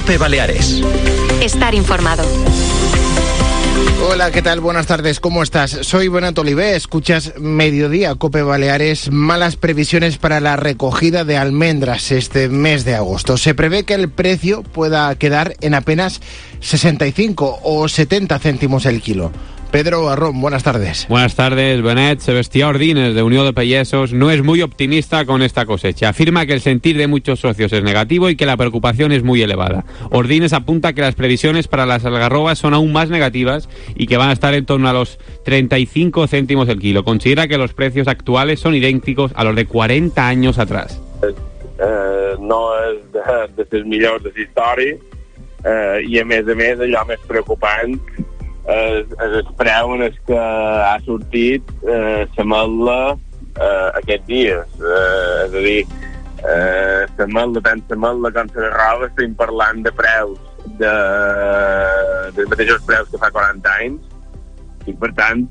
COPE Baleares. Estar informado. Hola, ¿qué tal? Buenas tardes, ¿cómo estás? Soy Benet Olivé, escuchas Mediodía, COPE Baleares. Malas previsiones para la recogida de almendras este mes de agosto. Se prevé que el precio pueda quedar en apenas 65 o 70 céntimos el kilo. Pedro Barrón, buenas tardes. Buenas tardes, Benet. Sebastián Ordines, de Unión de Payesos, no es muy optimista con esta cosecha. Afirma que el sentir de muchos socios es negativo y que la preocupación es muy elevada. Ordines apunta que las previsiones para las algarrobas son aún más negativas y que van a estar en torno a los 35 céntimos el kilo. Considera que los precios actuales son idénticos a los de 40 años atrás. No és de les millors de la història i a més allò més preocupant es preu en el que ha sortit l'ametla aquests dies. És a dir, l'ametla, tant l'ametla com la roba, estem parlant de preus dels mateixos preus que fa 40 anys i, per tant,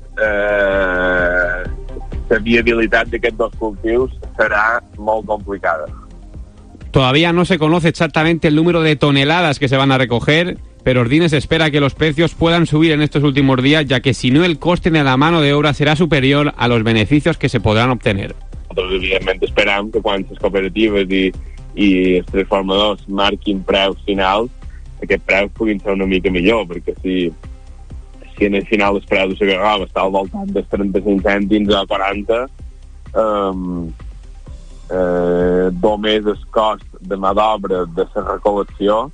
la viabilitat d'aquests dos cultius serà molt complicada. Todavía no se conoce exactamente el número de toneladas que se van a recoger, pero Ordines espera que los precios puedan subir en estos últimos días, ya que si no el coste de la mano de obra será superior a los beneficios que se podrán obtener. Nosaltres, evidentment, esperam que quan les cooperatives i els transformadors marquin preus finals, aquests preus puguin ser una mica millor, perquè si en el final els preus de la garrova està al voltant dels 35 cèntims a 40, només el cost de mà d'obra de la recol·lecció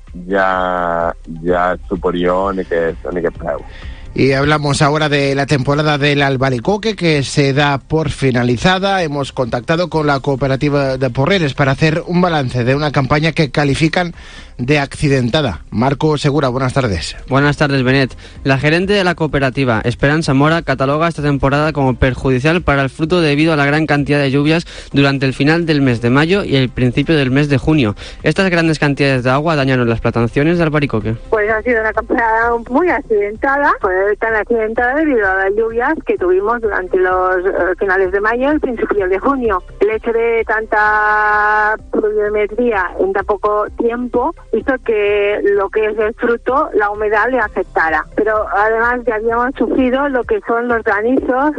ya es superior en aquest preu. Y hablamos ahora de la temporada del albaricoque, que se da por finalizada. Hemos contactado con la cooperativa de Porreres para hacer un balance de una campaña que califican de accidentada. Marco Segura, buenas tardes. Buenas tardes, Benet. La gerente de la cooperativa, Esperanza Mora, cataloga esta temporada como perjudicial para el fruto debido a la gran cantidad de lluvias durante el final del mes de mayo y el principio del mes de junio. Estas grandes cantidades de agua dañaron las plantaciones de albaricoque. Pues ha sido una temporada muy accidentada, tan accidentada debido a las lluvias que tuvimos durante los finales de mayo y principios de junio. El hecho de tanta pluviometría en tan poco tiempo hizo que lo que es el fruto, la humedad le afectara. Pero además ya habíamos sufrido lo que son los granizos,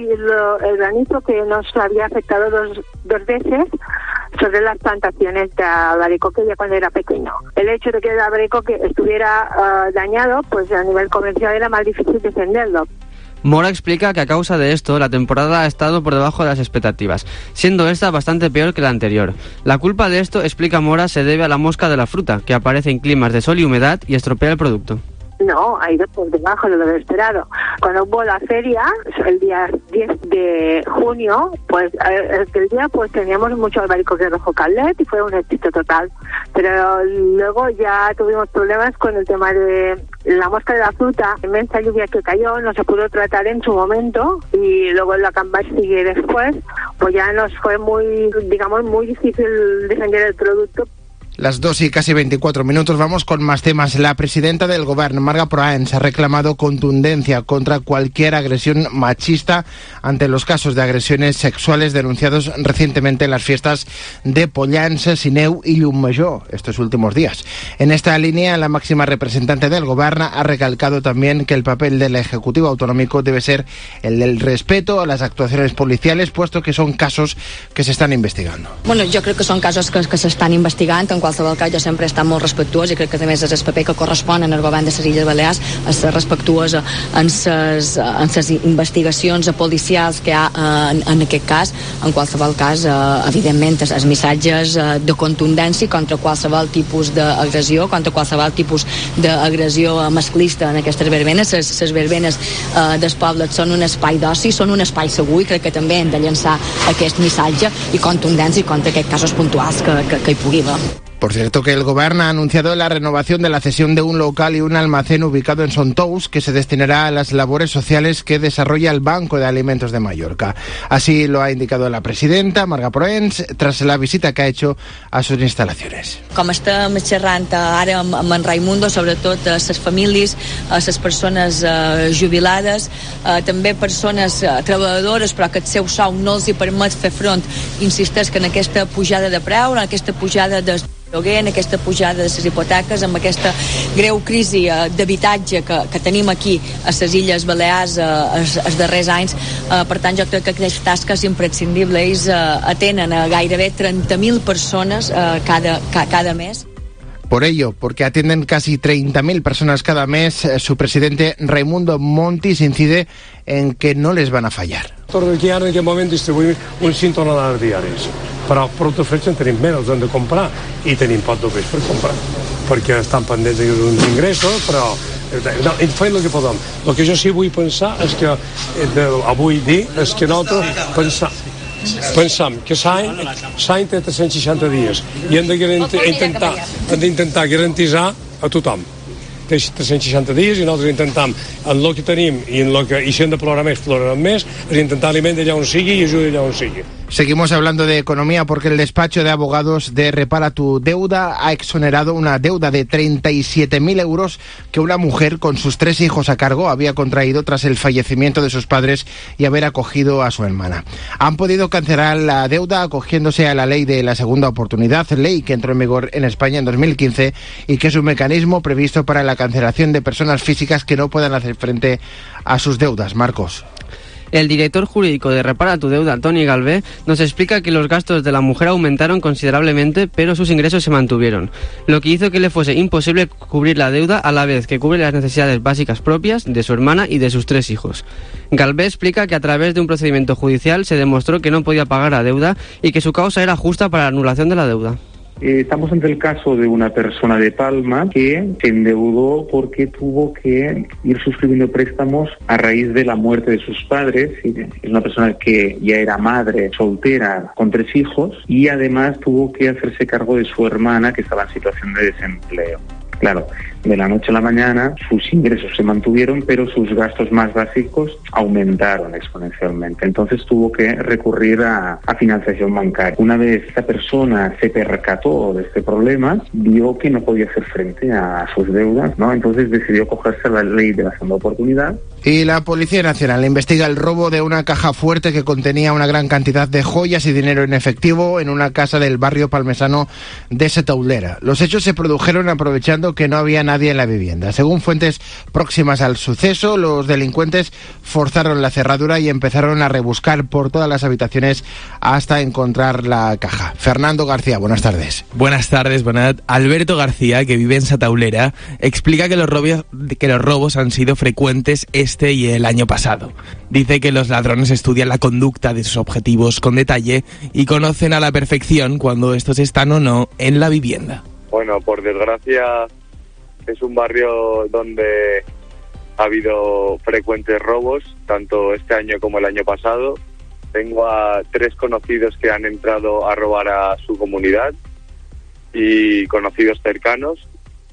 el granizo que nos había afectado dos veces sobre las plantaciones de albaricoque ya cuando era pequeño. El hecho de que el albaricoque estuviera dañado, pues a nivel comercial era más difícil defenderlo. Mora explica que a causa de esto la temporada ha estado por debajo de las expectatativas, siendo esta bastante peor que la anterior. La culpa de esto, explica Mora, se debe a la mosca de la fruta, que aparece en climas de sol y humedad y estropea el producto. No, ha ido por debajo de lo esperado. Cuando hubo la feria, el día 10 de junio, pues aquel día pues teníamos mucho albaricoque rojo Caldet y fue un éxito total. Pero luego ya tuvimos problemas con el tema de la mosca de la fruta, la inmensa lluvia que cayó, no se pudo tratar en su momento y luego la campaña sigue después, pues ya nos fue muy difícil defender el producto. Las 2 y casi 24 minutos, vamos con más temas. La presidenta del Govern, Marga Proaens, ha reclamado contundencia contra cualquier agresión machista ante los casos de agresiones sexuales denunciados recientemente en las fiestas de Pollença, Sineu y Llumajor estos últimos días. En esta línea, la máxima representante del Govern ha recalcado también que el papel del Ejecutivo Autonómico debe ser el del respeto a las actuaciones policiales, puesto que son casos que se están investigando. Bueno, jo crec que són casos que s'estan investigant. En qualsevol cas, jo sempre he estat molt respectuós i crec que també és el paper que correspon al govern de les Illes Balears a ser respectuós en les investigacions policials que hi ha en aquest cas. En qualsevol cas, evidentment, els missatges de contundència contra qualsevol tipus d'agressió, contra qualsevol tipus d'agressió masclista en aquestes verbenes. Les verbenes dels pobles són un espai d'oci, són un espai segur i crec que també hem de llançar aquest missatge i contundència contra aquests casos puntuals que hi pugui haver. Por cierto, que el Gobierno ha anunciado la renovación de la cesión de un local y un almacén ubicado en Sontous, que se destinará a las labores sociales que desarrolla el Banco de Alimentos de Mallorca. Así lo ha indicado la presidenta, Marga Proaens, tras la visita que ha hecho a sus instalaciones. Com estem xerrant ara amb en Raimundo, sobretot les famílies, les persones jubilades, també persones treballadores, però que el seu sou no els hi permet fer front, insisteix que en aquesta pujada de preu, en aquesta pujada de En aquesta pujada de les hipoteques, amb aquesta greu crisi d'habitatge que tenim aquí a les Illes Balears els darrers anys, per tant jo crec que aquesta tasca és imprescindible. Ells atenen a gairebé 30.000 persones cada mes. Por ello, porque atienden casi 30.000 personas cada mes, su presidente Raimundo Montis incide en que no les van a fallar. Aquí ara en aquest moment distribuïm uns 5 tonelades diaris, però productes freds en tenim menys, els hem de comprar, i tenim poc de peix per comprar, perquè estan pendents d'uns ingressos, però fem el que podem. El que jo sí vull pensar és que, avui dir, és que nosaltres pensam que l'any té 360 dies i hem d'intentar garantitzar a tothom. Té 360 dies i nosaltres intentam, en el que tenim i si hem de plorar més, plorarem més, és intentar aliment allà on sigui i ajudar allà on sigui. Seguimos hablando de economía porque el despacho de abogados de Repara tu Deuda ha exonerado una deuda de 37.000 euros que una mujer con sus 3 hijos a cargo había contraído tras el fallecimiento de sus padres y haber acogido a su hermana. Han podido cancelar la deuda acogiéndose a la ley de la segunda oportunidad, ley que entró en vigor en España en 2015 y que es un mecanismo previsto para la cancelación de personas físicas que no puedan hacer frente a sus deudas. Marcos. El director jurídico de Repara tu Deuda, Toni Galvé, nos explica que los gastos de la mujer aumentaron considerablemente, pero sus ingresos se mantuvieron, lo que hizo que le fuese imposible cubrir la deuda a la vez que cubre las necesidades básicas propias de su hermana y de sus 3 hijos. Galvé explica que a través de un procedimiento judicial se demostró que no podía pagar la deuda y que su causa era justa para la anulación de la deuda. Estamos ante el caso de una persona de Palma que se endeudó porque tuvo que ir suscribiendo préstamos a raíz de la muerte de sus padres. Es una persona que ya era madre soltera con 3 hijos y además tuvo que hacerse cargo de su hermana que estaba en situación de desempleo. Claro, de la noche a la mañana sus ingresos se mantuvieron, pero sus gastos más básicos aumentaron exponencialmente. Entonces tuvo que recurrir a financiación bancaria. Una vez esta persona se percató de este problema, vio que no podía hacer frente a sus deudas, ¿no? Entonces decidió cogerse a la ley de la segunda oportunidad. Y la Policía Nacional investiga el robo de una caja fuerte que contenía una gran cantidad de joyas y dinero en efectivo en una casa del barrio palmesano de Setaulera. Los hechos se produjeron aprovechando que no había nadie en la vivienda. Según fuentes próximas al suceso, los delincuentes forzaron la cerradura y empezaron a rebuscar por todas las habitaciones hasta encontrar la caja. Fernando García, buenas tardes. Buenas tardes, Bonat. Alberto García, que vive en Setaulera, explica que los robos han sido frecuentes este y el año pasado. Dice que los ladrones estudian la conducta de sus objetivos con detalle y conocen a la perfección cuando estos están o no en la vivienda. Bueno, por desgracia es un barrio donde ha habido frecuentes robos, tanto este año como el año pasado. Tengo a 3 conocidos que han entrado a robar a su comunidad y conocidos cercanos,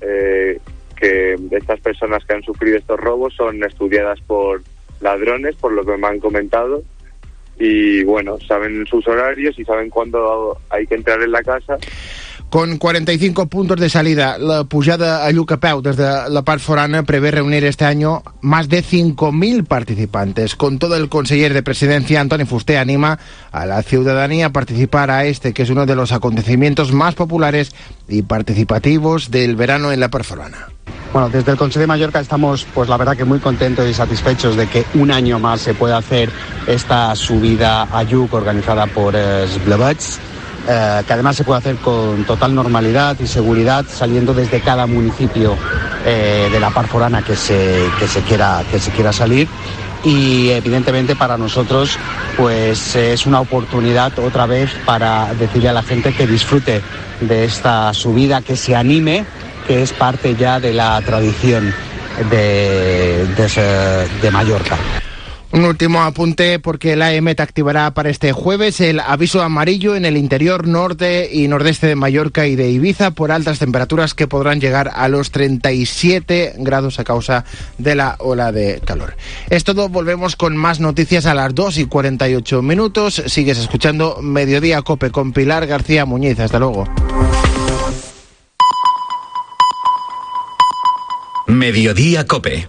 que estas personas que han sufrido estos robos son estudiadas por ladrones, por lo que me han comentado, y bueno, saben sus horarios y saben cuándo hay que entrar en la casa. Con 45 puntos de salida, la pujada a Lluc a peu desde la part forana prevé reunir este año más de 5.000 participantes. Con todo, el conseller de Presidencia, Antoni Fuster, anima a la ciudadanía a participar a este, que es uno de los acontecimientos más populares y participativos del verano en la part forana. Bueno, desde el Consejo de Mallorca estamos, pues la verdad que muy contentos y satisfechos de que un año más se pueda hacer esta subida a Lluc organizada por Blevets. Que además se puede hacer con total normalidad y seguridad, saliendo desde cada municipio de la part forana que se quiera salir. Y evidentemente para nosotros pues es una oportunidad otra vez para decirle a la gente que disfrute de esta subida, que se anime, que es parte ya de la tradición de Mallorca. Un último apunte, porque la EMET activará para este jueves el aviso amarillo en el interior norte y nordeste de Mallorca y de Ibiza por altas temperaturas que podrán llegar a los 37 grados a causa de la ola de calor. Es todo, volvemos con más noticias a las 2:48. Sigues escuchando Mediodía Cope con Pilar García Muñiz. Hasta luego. Mediodía Cope.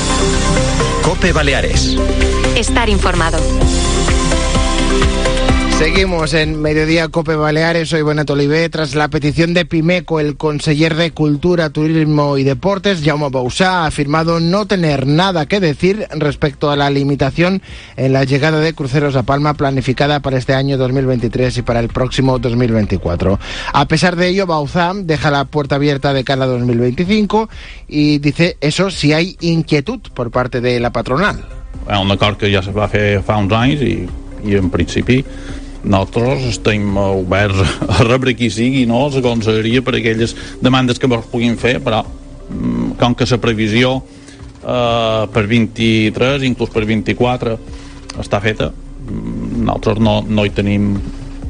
Cope Baleares. Estar informado. Seguimos en Mediodía Cope Baleares, soy Benet Olivé. Tras la petición de Pimeco, el conseller de Cultura, Turismo y Deportes, Jaume Bausá, ha afirmado no tener nada que decir respecto a la limitación en la llegada de cruceros a Palma planificada para este año 2023 y para el próximo 2024. A pesar de ello, Bausá deja la puerta abierta de cara a 2025 y dice eso si hay inquietud por parte de la patronal. Un acord que ja se va fer fa uns anys i en principi nosaltres estem oberts a rebre qui sigui, no? La conselleria per aquelles demandes que es puguin fer, però com que la previsió per 23, inclús per 24 està feta, nosaltres no hi tenim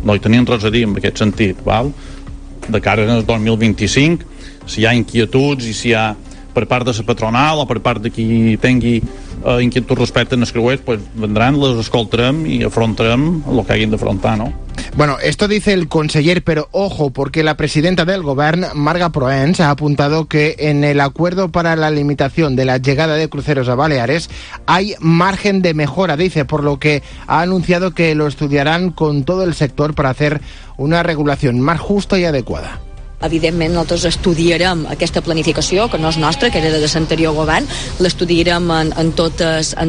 res a dir en aquest sentit, val? De cara al 2025, si hi ha inquietuds i si hi ha per part de la patronal o per part de qui tingui inquietud respecte als creuers, pues vendran, les escoltarem y afrontarem lo que hayan de afrontar, ¿no? Bueno, esto dice el conseller, pero ojo, porque la presidenta del Govern, Marga Proens, ha apuntado que en el acuerdo para la limitación de la llegada de cruceros a Baleares hay margen de mejora, dice, por lo que ha anunciado que lo estudiarán con todo el sector para hacer una regulación más justa y adecuada. Evidentment, nosaltres estudiarem aquesta planificació, que no és nostra, que era de l'anterior govern, l'estudiarem en tot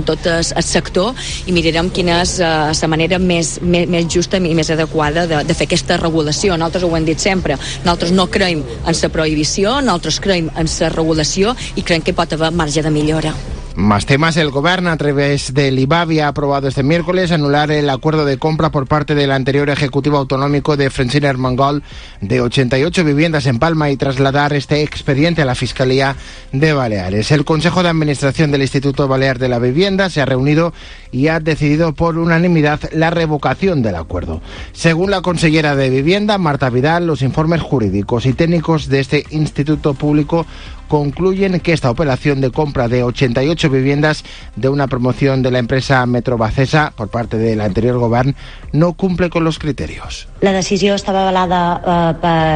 el sector i mirarem quina és la manera més justa i més adequada de fer aquesta regulació. Nosaltres ho hem dit sempre, nosaltres no creiem en la prohibició, nosaltres creiem en la regulació i creiem que pot haver marge de millora. Más temas. El Gobierno, a través del IBAVI, ha aprobado este miércoles anular el acuerdo de compra por parte del anterior Ejecutivo Autonómico de Francina Armengol de 88 viviendas en Palma y trasladar este expediente a la Fiscalía de Baleares. El Consejo de Administración del Instituto Balear de la Vivienda se ha reunido y ha decidido por unanimidad la revocación del acuerdo. Según la consellera de Vivienda, Marta Vidal, los informes jurídicos y técnicos de este instituto público concluyen que esta operación de compra de 88 viviendas de una promoción de la empresa Metrobacesa por parte del anterior govern no cumple con los criterios. La decisió estava avalada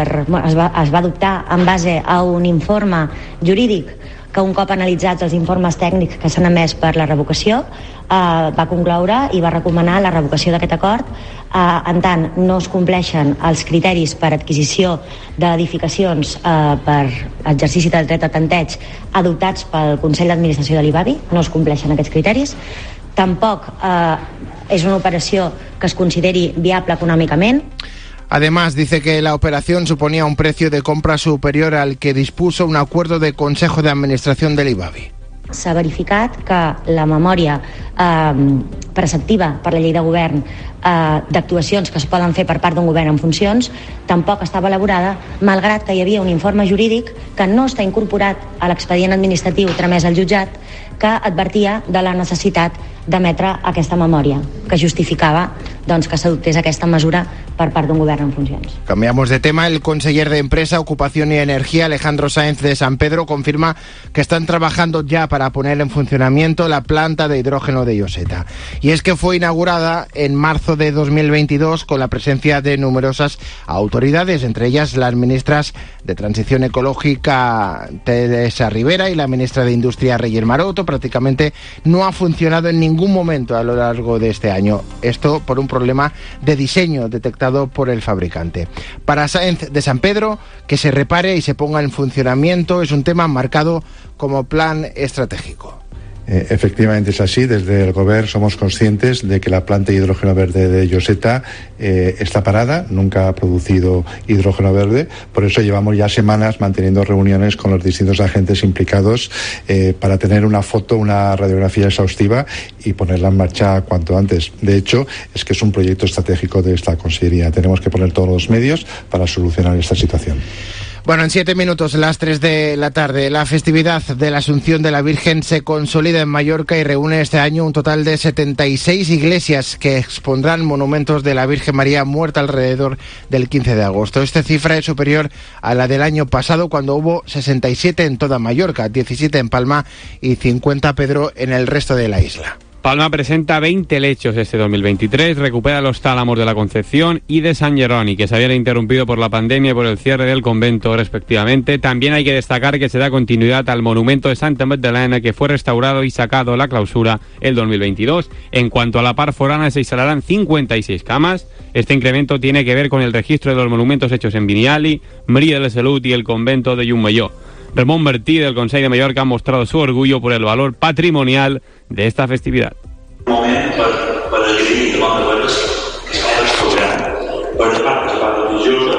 es va adoptar en base a un informe jurídic que un cop analitzats els informes tècnics que s'han emès per la revocació va concloure i va recomanar la revocació d'aquest acord en tant no es compleixen els criteris per adquisició d'edificacions per exercici del dret a tanteig adoptats pel Consell d'Administració de l'IBAVI, no es compleixen aquests criteris, tampoc és una operació que es consideri viable econòmicament. Además, dice que la operación suponía un precio de compra superior al que dispuso un acuerdo de Consejo de Administración del IBAVI. S'ha verificat que la memòria preceptiva per la llei de govern d'actuacions que es poden fer per part d'un govern en funcions tampoc estava elaborada, malgrat que hi havia un informe jurídic que no està incorporat a l'expedient administratiu tramès al jutjat que advertia de la necessitat d'emetre aquesta memòria, que justificava doncs, que s'adoptés aquesta mesura per part d'un govern en funcions. Cambiamos de tema. El conseller de Empresa, Ocupación y Energía, Alejandro Sáenz de San Pedro, confirma que están trabajando ya para poner en funcionamiento la planta de hidrógeno de Lloseta. Y es que fue inaugurada en marzo de 2022 con la presencia de numerosas autoridades, entre ellas las ministras de Transición Ecológica Teresa Rivera y la ministra de Industria Reyes Maroto. Prácticamente no ha funcionado en ningún momento a lo largo de este año. Esto por un problema de diseño detectado por el fabricante. Para Sáenz de San Pedro, que se repare y se ponga en funcionamiento es un tema marcado como plan estratégico. Efectivamente es así. Desde el Govern somos conscientes de que la planta de hidrógeno verde de Lloseta está parada, nunca ha producido hidrógeno verde, por eso llevamos ya semanas manteniendo reuniones con los distintos agentes implicados para tener una foto, una radiografía exhaustiva y ponerla en marcha cuanto antes. De hecho, es que es un proyecto estratégico de esta consellería. Tenemos que poner todos los medios para solucionar esta situación. Bueno, en 7 minutos, las 3 de la tarde, la festividad de la Asunción de la Virgen se consolida en Mallorca y reúne este año un total de 76 iglesias que expondrán monumentos de la Virgen María muerta alrededor del 15 de agosto. Esta cifra es superior a la del año pasado, cuando hubo 67 en toda Mallorca, 17 en Palma y 50, Pedro, en el resto de la isla. Palma presenta 20 lechos este 2023, recupera los tálamos de la Concepción y de San Jeroni, que se habían interrumpido por la pandemia y por el cierre del convento, respectivamente. También hay que destacar que se da continuidad al monumento de Santa Magdalena, que fue restaurado y sacado a la clausura el 2022. En cuanto a la Par Forana, se instalarán 56 camas. Este incremento tiene que ver con el registro de los monumentos hechos en Vinyali, María de la Salud y el convento de Llummajor. Ramón Bertí, del Consell de Mallorca, ha mostrado su orgullo por el valor patrimonial de esta festividad. Un moment per agrair davant de veres que s'ha restaurat. Per una part, la part religiosa,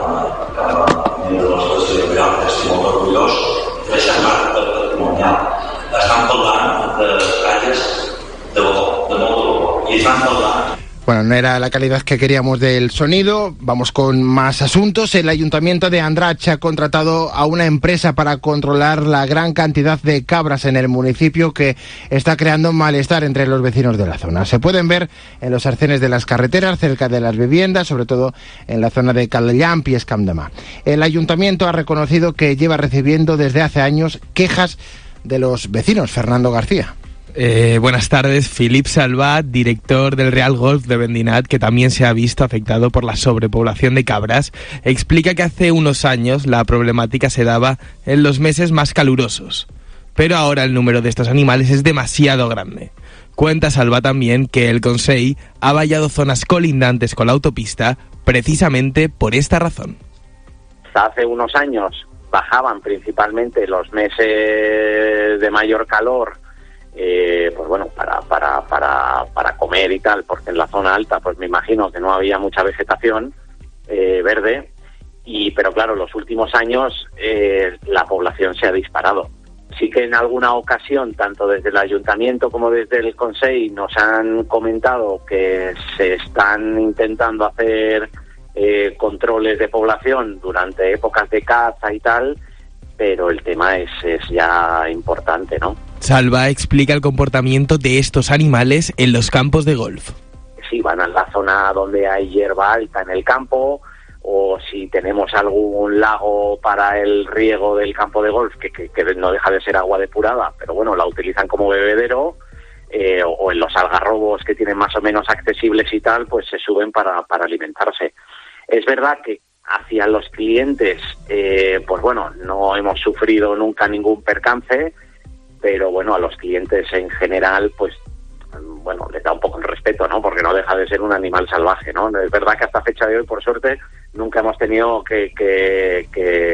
que el nostre cerebral estic molt orgullós, de la part patrimonial. Estan parlant de talles de valor, de molt valor. I estan parlant... Bueno, no era la calidad que queríamos del sonido. Vamos con más asuntos. El Ayuntamiento de Andratx ha contratado a una empresa para controlar la gran cantidad de cabras en el municipio, que está creando malestar entre los vecinos de la zona. Se pueden ver en los arcenes de las carreteras, cerca de las viviendas, sobre todo en la zona de Caldellamp y Escamp de Mar. El Ayuntamiento ha reconocido que lleva recibiendo desde hace años quejas de los vecinos. Fernando García. Buenas tardes. Philippe Salvat, director del Real Golf de Vendinat, que también se ha visto afectado por la sobrepoblación de cabras, explica que hace unos años la problemática se daba en los meses más calurosos, pero ahora el número de estos animales es demasiado grande. Cuenta Salvat también que el Consell ha vallado zonas colindantes con la autopista precisamente por esta razón. Hace unos años bajaban principalmente los meses de mayor calor, pues bueno, para comer y tal, porque en la zona alta pues me imagino que no había mucha vegetación verde, pero claro, los últimos años la población se ha disparado. Sí que en alguna ocasión, tanto desde el Ayuntamiento como desde el Consell, nos han comentado que se están intentando hacer controles de población durante épocas de caza y tal, pero el tema es ya importante, ¿no? Salva explica el comportamiento de estos animales en los campos de golf. Si van a la zona donde hay hierba alta en el campo, o si tenemos algún lago para el riego del campo de golf, que no deja de ser agua depurada, pero bueno, la utilizan como bebedero, o en los algarrobos que tienen más o menos accesibles y tal, pues se suben para alimentarse. Es verdad que hacia los clientes, pues bueno, no hemos sufrido nunca ningún percance, pero bueno, a los clientes en general, pues bueno, les da un poco el respeto, ¿no? Porque no deja de ser un animal salvaje, ¿no? Es verdad que hasta fecha de hoy, por suerte, nunca hemos tenido que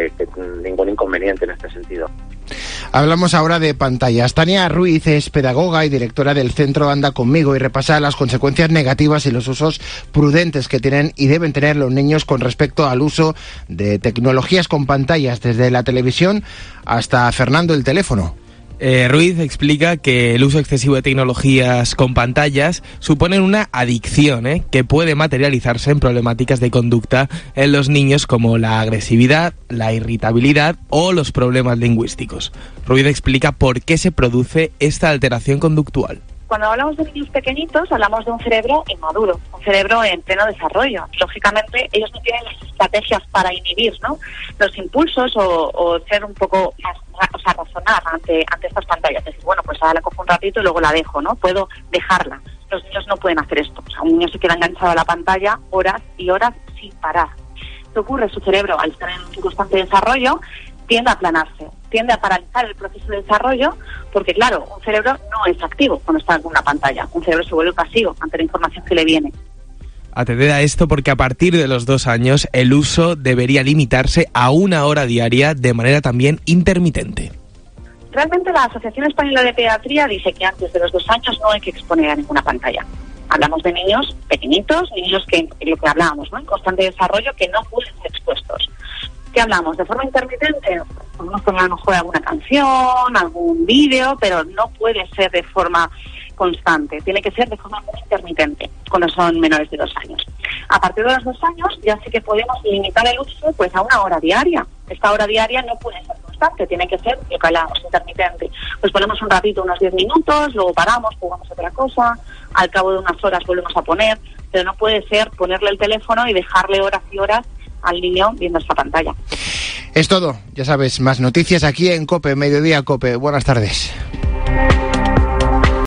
ningún inconveniente en este sentido. Hablamos ahora de pantallas. Tania Ruiz es pedagoga y directora del Centro Anda Conmigo y repasa las consecuencias negativas y los usos prudentes que tienen y deben tener los niños con respecto al uso de tecnologías con pantallas, desde la televisión hasta, Fernando, el teléfono. Ruiz explica que el uso excesivo de tecnologías con pantallas supone una adicción, que puede materializarse en problemáticas de conducta en los niños, como la agresividad, la irritabilidad o los problemas lingüísticos. Ruiz explica por qué se produce esta alteración conductual. Cuando hablamos de niños pequeñitos, hablamos de un cerebro inmaduro, un cerebro en pleno desarrollo. Lógicamente, ellos no tienen las estrategias para inhibir, ¿no?, los impulsos o ser un poco más, o sea, razonar ante estas pantallas. Es decir, bueno, pues ahora la cojo un ratito y luego la dejo, ¿no? Puedo dejarla. Los niños no pueden hacer esto. O sea, un niño se queda enganchado a la pantalla horas y horas sin parar. ¿Qué ocurre? Su cerebro, al estar en un constante desarrollo, tiende a aplanarse, tiende a paralizar el proceso de desarrollo, porque claro, un cerebro no es activo cuando está en una pantalla, un cerebro se vuelve pasivo ante la información que le viene. Atended a esto, porque a partir de los 2 años el uso debería limitarse a 1 hora diaria, de manera también intermitente. Realmente la Asociación Española de Pediatría dice que antes de los 2 años no hay que exponer a ninguna pantalla. Hablamos de niños pequeñitos, niños que, lo que hablábamos, ¿no?, en constante desarrollo, que no pueden ser expuestos. ¿Qué hablamos? ¿De forma intermitente? Podemos poner a lo mejor alguna canción, algún vídeo, pero no puede ser de forma constante. Tiene que ser de forma muy intermitente, cuando son menores de 2 años. A partir de los 2 años ya sí que podemos limitar el uso pues a 1 hora diaria. Esta hora diaria no puede ser constante, tiene que ser, lo que hablamos, intermitente. Pues ponemos un ratito, unos 10 minutos, luego paramos, jugamos otra cosa, al cabo de unas horas volvemos a poner, pero no puede ser ponerle el teléfono y dejarle horas y horas al niño viendo esta pantalla. Es todo, ya sabes, más noticias aquí en COPE, Mediodía COPE. Buenas tardes.